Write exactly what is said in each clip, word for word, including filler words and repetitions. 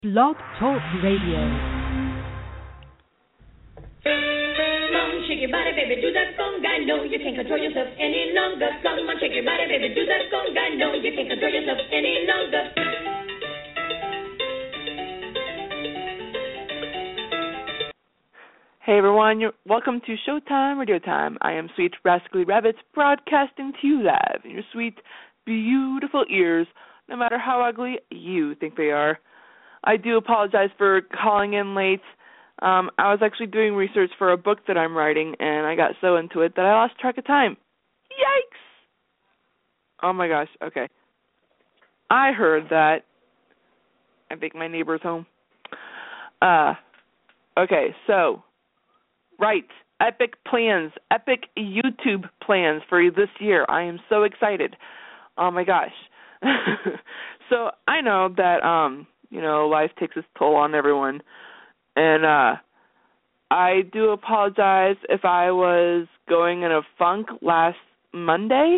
Blog Talk Radio. Come on, shake your body, baby, do that conga. No, you can't control yourself any longer. Come on, shake your body, baby, do that conga. No, you can't control yourself any longer. Hey everyone, you're welcome to Showtime Radio Time. I am Sweet Rascally Rabbit, broadcasting to you live in your sweet, beautiful ears, no matter how ugly you think they are. I do apologize for calling in late. Um, I was actually doing research for a book that I'm writing, and I got so into it that I lost track of time. Yikes! Oh my gosh, okay. I heard that. I think my neighbor's home. Uh, okay, so, right, epic plans, epic YouTube plans for this year. I am so excited. Oh my gosh. So, I know that, um, you know, life takes its toll on everyone. And uh, I do apologize if I was going in a funk last Monday.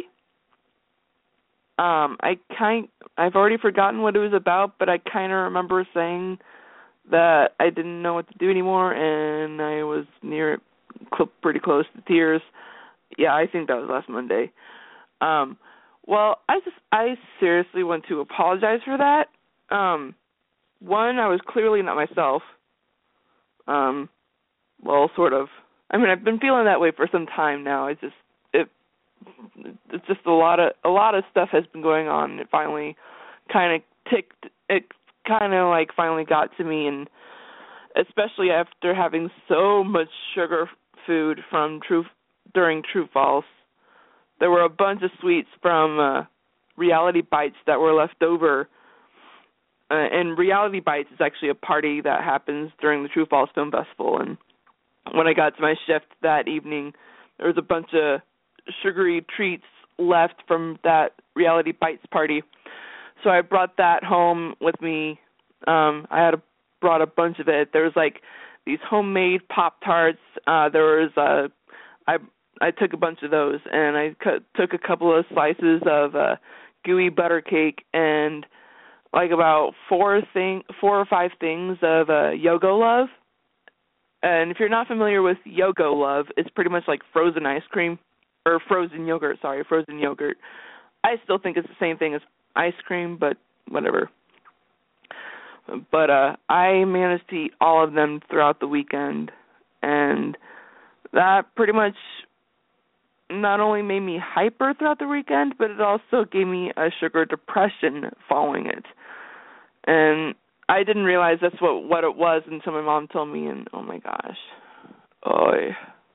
Um, I kind, I've already forgotten what it was about, but I kind of remember saying that I didn't know what to do anymore, and I was near, cl- pretty close to tears. Yeah, I think that was last Monday. Um, well, I just, I seriously want to apologize for that. Um, one, I was clearly not myself. Um, well, sort of. I mean, I've been feeling that way for some time now. It's just, it, it's just a lot of, a lot of stuff has been going on. And it finally kind of ticked, it kind of like finally got to me, and especially after having so much sugar food from True, during True False. There were a bunch of sweets from uh, Reality Bites that were left over. Uh, and Reality Bites is actually a party that happens during the True False Film Festival. And when I got to my shift that evening, there was a bunch of sugary treats left from that Reality Bites party. So I brought that home with me. Um, I had a, brought a bunch of it. There was like these homemade Pop-Tarts. Uh, there was a, I I took a bunch of those, and I cut, took a couple of slices of uh, gooey butter cake and like about four thing, four or five things of uh, Yogo Love. And if you're not familiar with Yogo Love, it's pretty much like frozen ice cream, or frozen yogurt, sorry, frozen yogurt. I still think it's the same thing as ice cream, but whatever. But uh, I managed to eat all of them throughout the weekend, and that pretty much not only made me hyper throughout the weekend, but it also gave me a sugar depression following it. And I didn't realize that's what, what it was until my mom told me, and oh my gosh. Oy.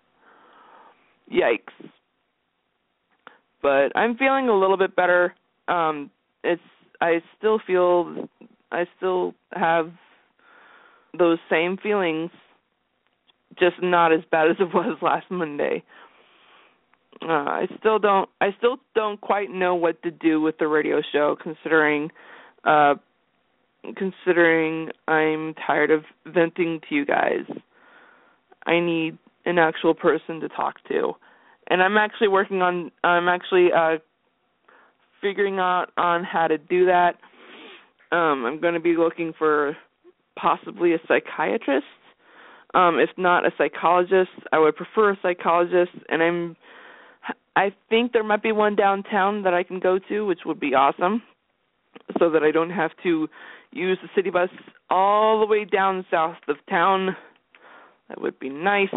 Yikes. But I'm feeling a little bit better. Um, it's I still feel, I still have those same feelings, just not as bad as it was last Monday. Uh, I still don't. I still don't quite know what to do with the radio show, considering, uh, considering I'm tired of venting to you guys. I need an actual person to talk to, and I'm actually working on. I'm actually uh, figuring out on how to do that. Um, I'm going to be looking for possibly a psychiatrist. Um, if not a psychologist, I would prefer a psychologist, and I'm. I think there might be one downtown that I can go to, which would be awesome, so that I don't have to use the city bus all the way down south of town. That would be nice.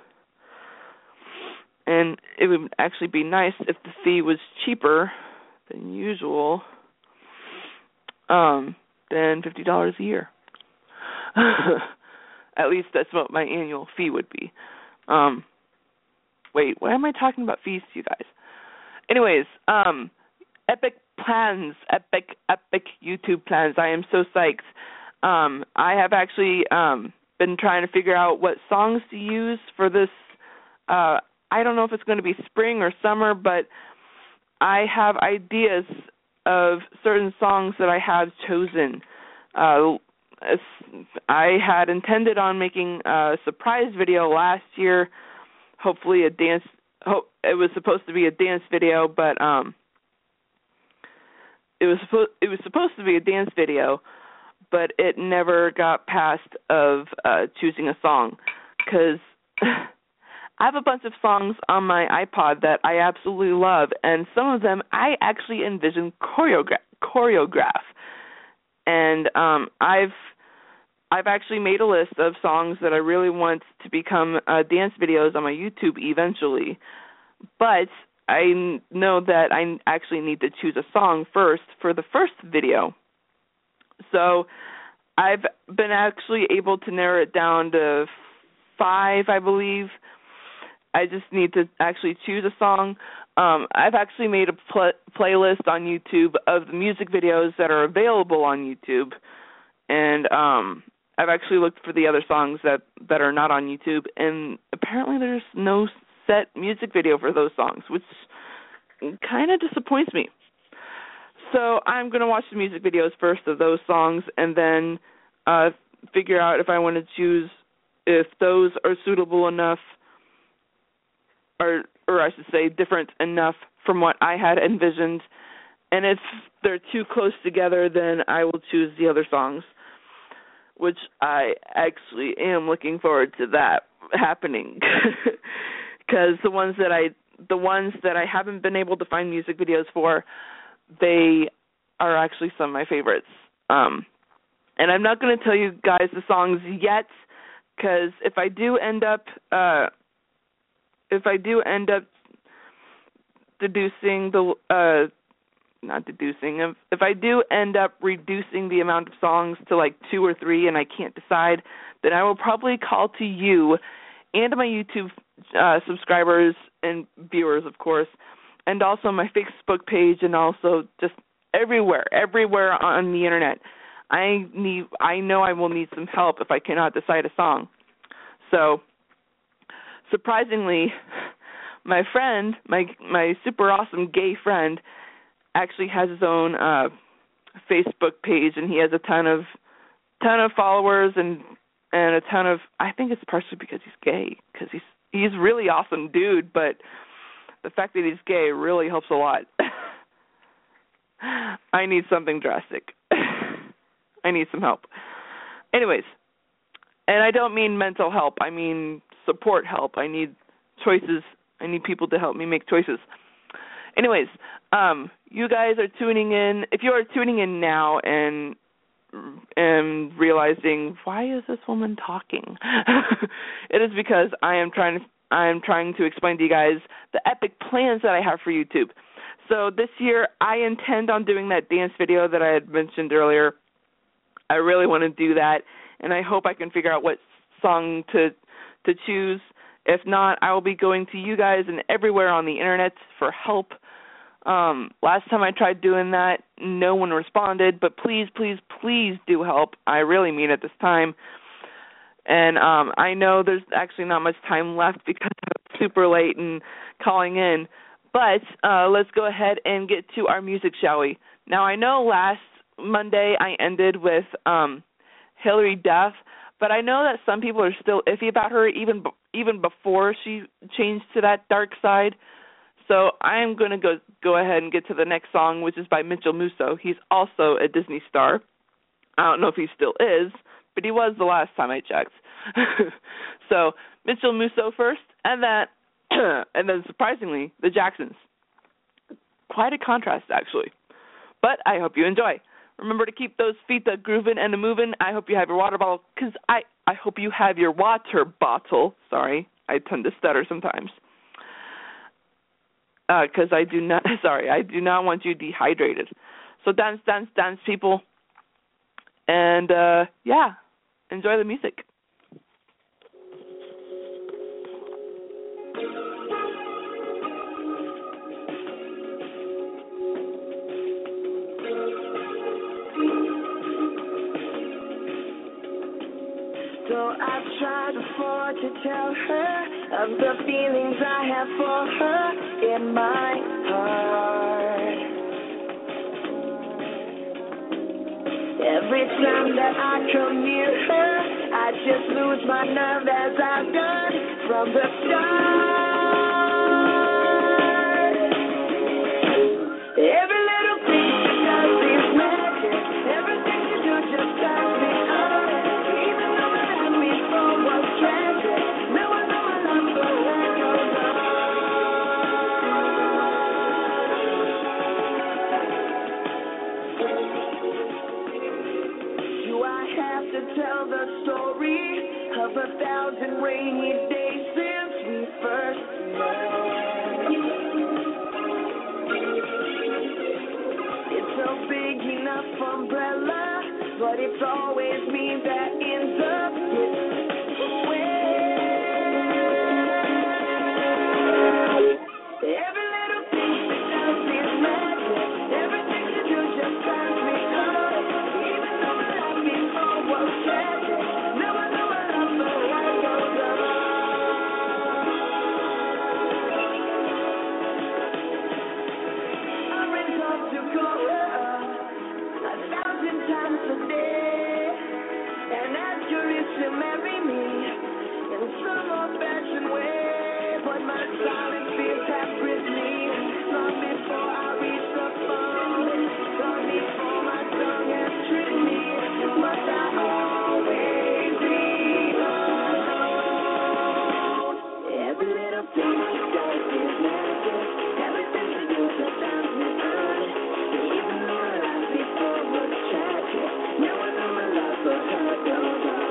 And it would actually be nice if the fee was cheaper than usual, um, than fifty dollars a year. At least that's what my annual fee would be. Um Wait, why am I talking about fees to you guys? Anyways, um, epic plans, epic, epic YouTube plans. I am so psyched. Um, I have actually um, been trying to figure out what songs to use for this. Uh, I don't know if it's going to be spring or summer, but I have ideas of certain songs that I have chosen. Uh, I had intended on making a surprise video last year. Hopefully a dance, hope, it was supposed to be a dance video, but um, it was supposed it was supposed to be a dance video, but it never got past of uh, choosing a song, because I have a bunch of songs on my iPod that I absolutely love, and some of them I actually envision choreogra- choreograph. And um, I've I've actually made a list of songs that I really want to become uh, dance videos on my YouTube eventually. But I know that I actually need to choose a song first for the first video. So I've been actually able to narrow it down to five, I believe. I just need to actually choose a song. Um, I've actually made a pl- playlist on YouTube of the music videos that are available on YouTube, and um, I've actually looked for the other songs that, that are not on YouTube, and apparently there's no set music video for those songs, which kind of disappoints me. So I'm going to watch the music videos first of those songs, and then uh, figure out if I want to choose if those are suitable enough, or or I should say different enough from what I had envisioned. And if they're too close together, then I will choose the other songs, which I actually am looking forward to that happening. Because the ones that I the ones that I haven't been able to find music videos for, they are actually some of my favorites. Um, and I'm not going to tell you guys the songs yet, because if I do end up uh, if I do end up deducing the uh, not deducing if, if I do end up reducing the amount of songs to like two or three, and I can't decide, then I will probably call to you and my YouTube uh, subscribers and viewers, of course, and also my Facebook page, and also just everywhere, everywhere on the internet. I need, I know I will need some help if I cannot decide a song. So, surprisingly, my friend, my my super awesome gay friend, actually has his own uh, Facebook page, and he has a ton of ton of followers and and a ton of. I think it's partially because he's gay, because he's he's a really awesome dude, but the fact that he's gay really helps a lot. I need something drastic. I need some help. Anyways, and I don't mean mental help. I mean support help. I need choices. I need people to help me make choices. Anyways, um, you guys are tuning in. If you are tuning in now and and realizing, why is this woman talking? It is because I am trying to I am trying to explain to you guys the epic plans that I have for YouTube. So this year, I intend on doing that dance video that I had mentioned earlier. I really want to do that, and I hope I can figure out what song to to choose. If not, I will be going to you guys and everywhere on the internet for help. Um, last time I tried doing that, no one responded, but please, please, please do help. I really mean it this time. And um, I know there's actually not much time left because I'm super late and calling in, but uh, let's go ahead and get to our music, shall we? Now, I know last Monday I ended with um, Hilary Duff, but I know that some people are still iffy about her even even before she changed to that dark side. So I'm going to go go ahead and get to the next song, which is by Mitchell Musso. He's also a Disney star. I don't know if he still is, but he was the last time I checked. So Mitchell Musso first, and then and then surprisingly, the Jacksons. Quite a contrast, actually. But I hope you enjoy. Remember to keep those feet a grooving and a moving. I hope you have your water bottle, because I, I hope you have your water bottle. Sorry, I tend to stutter sometimes. Because uh, I do not, sorry, I do not want you dehydrated. So dance, dance, dance, people. And, uh, yeah, enjoy the music. So I tried before to tell her of the feelings I have for her in my heart. Every time that I come near her, I just lose my nerve as I've done from the start. Every little thing she does is magic. Everything she do just does. have to tell the story of a thousand rainy days since we first met. It's a big enough umbrella, but it's always me that ends up getting wet. Every little thing that does is magic. Everything you do just turns me on. Even though my life before was tragic, now I know I love the life goes on. I resort to call her a thousand times a day and ask her if she'll marry me in some old-fashioned way. But my silent fears have gripped me long before I reach the phone, long before my tongue has tricked me. Must I always be alone? Every little thing she does is magic. Everything she do just turns me on. Even though my life before was tragic, now I know my love for her goes on.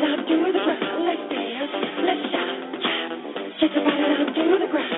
down to the ground. Let's dance, let's shout, shout. Shake your body down to the ground.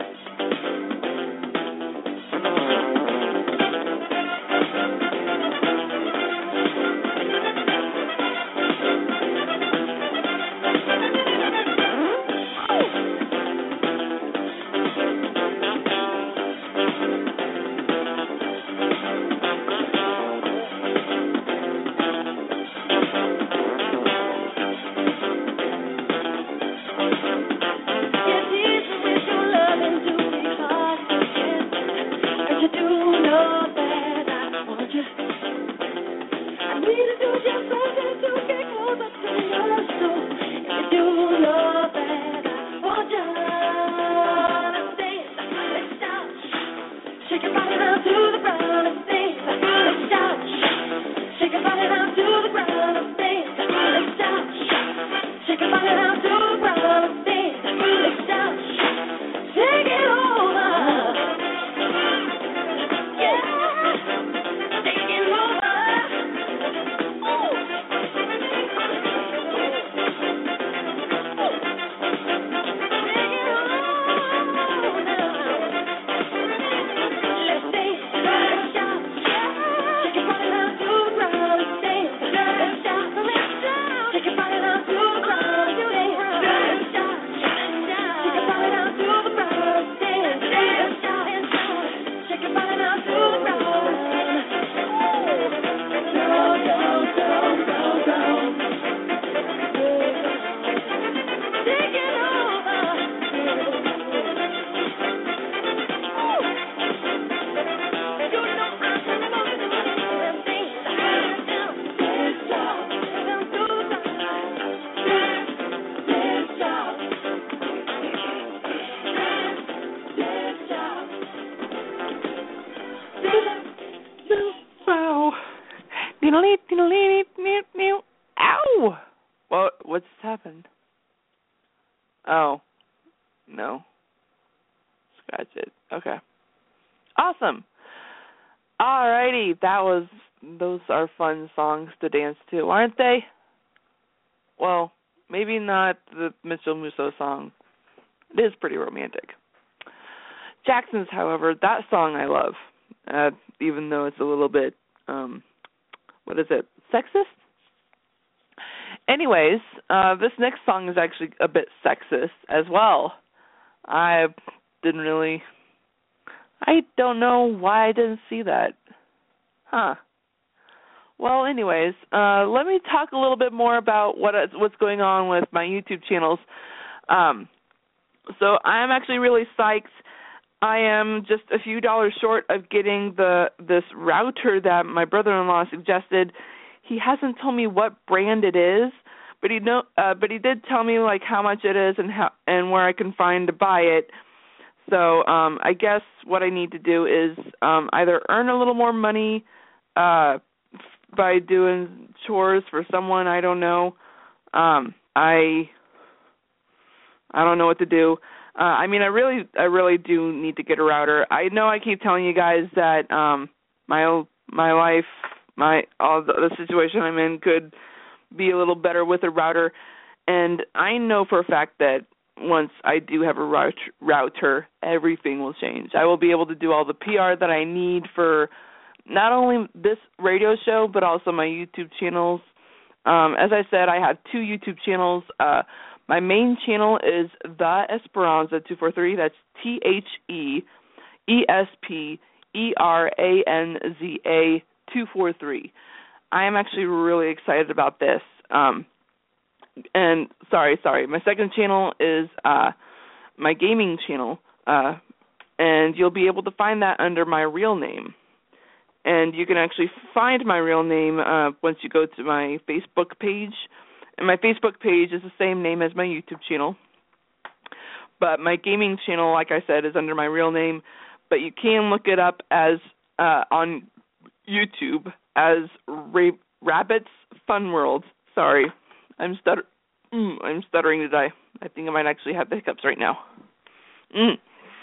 Ow! What? What's happened? Oh. No. Scratch it. Okay. Awesome. Alrighty. That was, those are fun songs to dance to, aren't they? Well, maybe not the Mitchell Musso song. It is pretty romantic. Jackson's, however, that song I love, uh, even though it's a little bit, um, what is it, sexist? Anyways, uh, this next song is actually a bit sexist as well. I didn't really, I don't know why I didn't see that. Huh. Well, anyways, uh, let me talk a little bit more about what what's going on with my YouTube channels. Um, so I'm actually really psyched. I am just a few dollars short of getting the this router that my brother-in-law suggested. He hasn't told me what brand it is, but he know, uh, but he did tell me like how much it is and how and where I can find to buy it. So um, I guess what I need to do is um, either earn a little more money uh, by doing chores for someone. I don't know. Um, I I don't know what to do. Uh, I mean, I really, I really do need to get a router. I know I keep telling you guys that um, my my life, my all the, the situation I'm in could be a little better with a router, and I know for a fact that once I do have a rout- router, everything will change. I will be able to do all the P R that I need for not only this radio show but also my YouTube channels. Um, as I said, I have two YouTube channels. Uh, My main channel is The Esperanza two four three. That's T H E E S P E R A N Z A two four three. I am actually really excited about this. Um, and sorry, sorry. My second channel is uh, my gaming channel, uh, and you'll be able to find that under my real name. And you can actually find my real name uh, once you go to my Facebook page. And my Facebook page is the same name as my YouTube channel. But my gaming channel, like I said, is under my real name. But you can look it up as uh, on YouTube as Ra- Rabbit's Fun World. Sorry, I'm stutter- mm, I'm stuttering today. I think I might actually have the hiccups right now. Mm.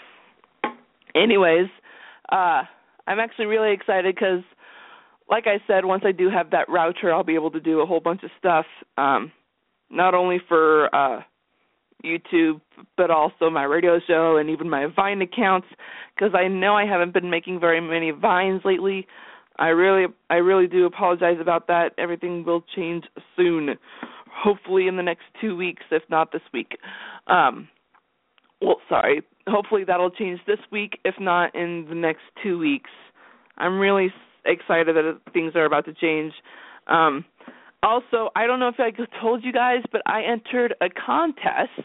Anyways, uh, I'm actually really excited because, like I said, once I do have that router, I'll be able to do a whole bunch of stuff. Um, not only for uh, YouTube, but also my radio show and even my Vine accounts, because I know I haven't been making very many Vines lately. I really, I really do apologize about that. Everything will change soon, hopefully in the next two weeks, if not this week. Um, well, sorry, hopefully that'll change this week, if not in the next two weeks. I'm really excited that things are about to change. Um, also, I don't know if I told you guys, but I entered a contest.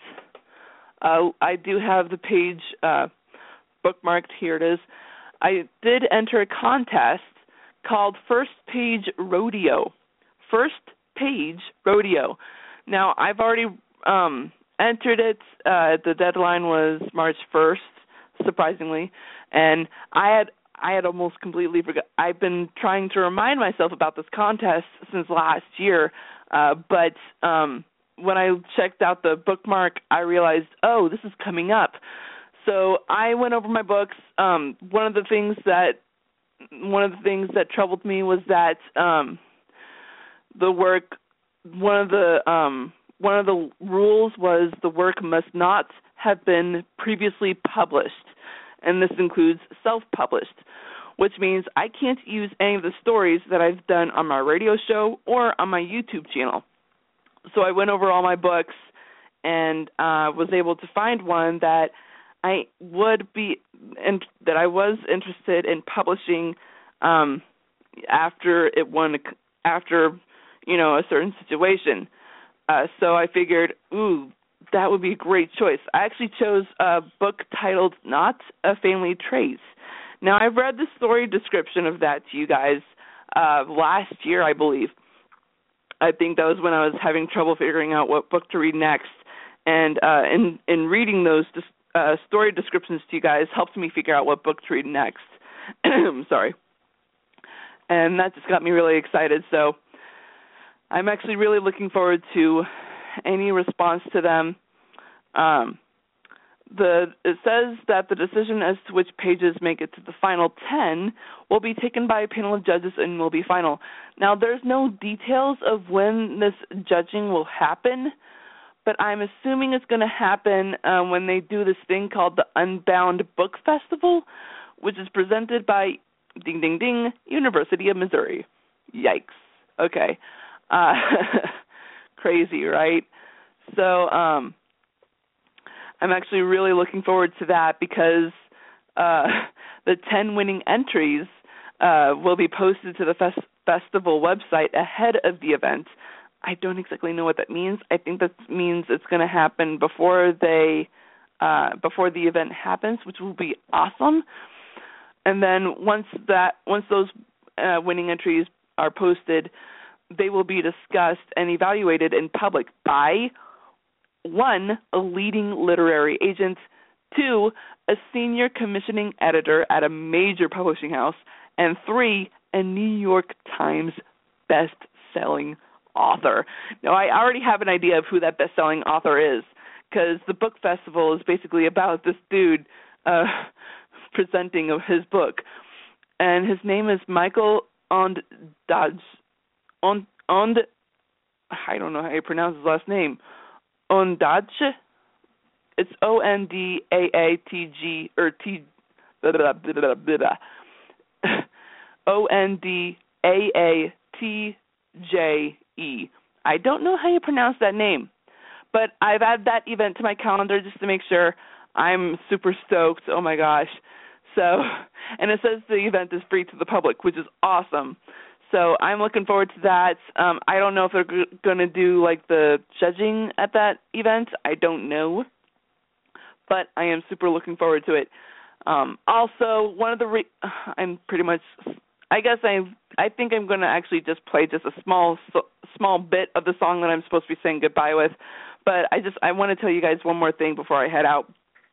Uh, I do have the page uh, bookmarked. Here it is. I did enter a contest called First Page Rodeo. First Page Rodeo. Now, I've already um, entered it. Uh, the deadline was March first, surprisingly, and I had I had almost completely forgot. I've been trying to remind myself about this contest since last year, uh, but um, when I checked out the bookmark, I realized, oh, this is coming up. So I went over my books. Um, one of the things that one of the things that troubled me was that um, the work. One of the um, one of the rules was the work must not have been previously published. And this includes self-published, which means I can't use any of the stories that I've done on my radio show or on my YouTube channel. So I went over all my books and uh, was able to find one that I would be in, that I was interested in publishing um, after it won after you know a certain situation. Uh, so I figured, ooh, that would be a great choice. I actually chose a book titled Not a Family Trace. Now, I've read the story description of that to you guys uh, last year, I believe. I think that was when I was having trouble figuring out what book to read next. And uh, in, in reading those uh, story descriptions to you guys helped me figure out what book to read next. Sorry. And that just got me really excited. So I'm actually really looking forward to any response to them. Um, the it says that the decision as to which pages make it to the final ten will be taken by a panel of judges and will be final. Now, there's no details of when this judging will happen, but I'm assuming it's going to happen uh, when they do this thing called the Unbound Book Festival, which is presented by, ding, ding, ding, University of Missouri. Yikes. Okay. Uh, crazy, right? So um, I'm actually really looking forward to that because uh, the ten winning entries uh, will be posted to the fest- festival website ahead of the event. I don't exactly know what that means. I think that means it's going to happen before they uh, before the event happens, which will be awesome. And then once that once those uh, winning entries are posted, they will be discussed and evaluated in public by, one, a leading literary agent, two, a senior commissioning editor at a major publishing house, and three, a New York Times best-selling author. Now, I already have an idea of who that best-selling author is, because the book festival is basically about this dude uh, presenting of his book, and his name is Michael Ondaatje. On, on, I don't know how you pronounce his last name. Ondaatje. It's O N D A A T G or T. Blah, blah, blah, blah, blah, blah. O N D A A T J E. I don't know how you pronounce that name, but I've added that event to my calendar just to make sure. I'm super stoked. Oh my gosh. So, and it says the event is free to the public, which is awesome. So I'm looking forward to that. Um, I don't know if they're g- going to do, like, the judging at that event. I don't know. But I am super looking forward to it. Um, also, one of the re- – I'm pretty much – I guess I I think I'm going to actually just play just a small so, small bit of the song that I'm supposed to be saying goodbye with. But I just – I want to tell you guys one more thing before I head out.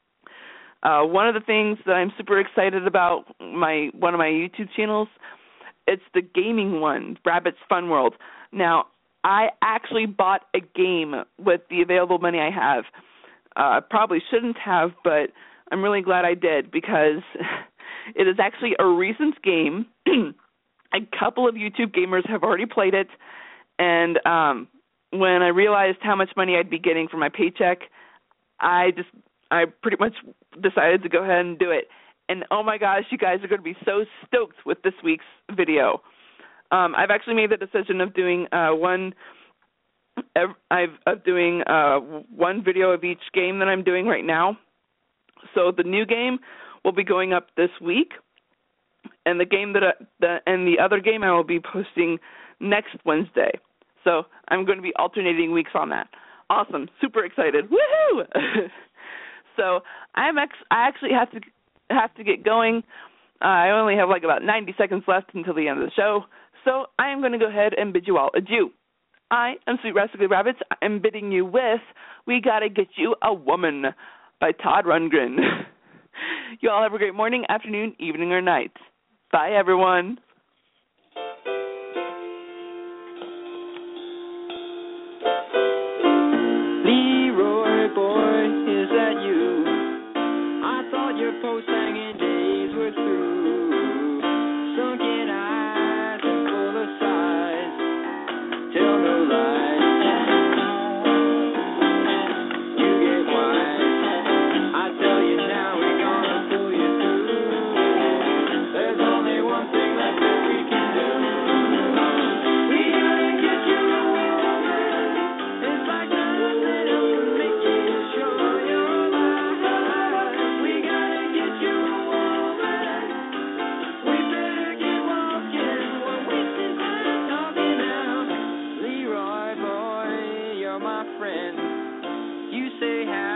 Uh, one of the things that I'm super excited about, my one of my YouTube channels – it's the gaming one, Rabbit's Fun World. Now, I actually bought a game with the available money I have. I uh, probably shouldn't have, but I'm really glad I did because it is actually a recent game. A couple of YouTube gamers have already played it, and um, when I realized how much money I'd be getting for my paycheck, I just I pretty much decided to go ahead and do it. And oh my gosh, you guys are going to be so stoked with this week's video. Um, I've actually made the decision of doing uh, one. I've of doing uh, one video of each game that I'm doing right now. So the new game will be going up this week, and the game that I, the and the other game I will be posting next Wednesday. So I'm going to be alternating weeks on that. Awesome, super excited, woohoo! So I'm ex- I actually have to have to get going. Uh, I only have like about ninety seconds left until the end of the show, so I am going to go ahead and bid you all adieu. I am Sweet Rascally Rabbits. I'm bidding you with "We Gotta Get You a Woman" by Todd Rundgren. You all have a great morning, afternoon, evening, or night. Bye, everyone. Leroy boy, is that you? I thought your post-hanging days were through. Sunken eyes and full of sighs. Tell no lies. You get wise. I tell you now, we're gonna pull you through. There's only one thing left that we can do. We gotta get you a woman. It's like nothing else can make you sure you're alive. We gotta get you a woman. We better get walking. We're wasting time talking now. Leroy boy, you're my friend. You say how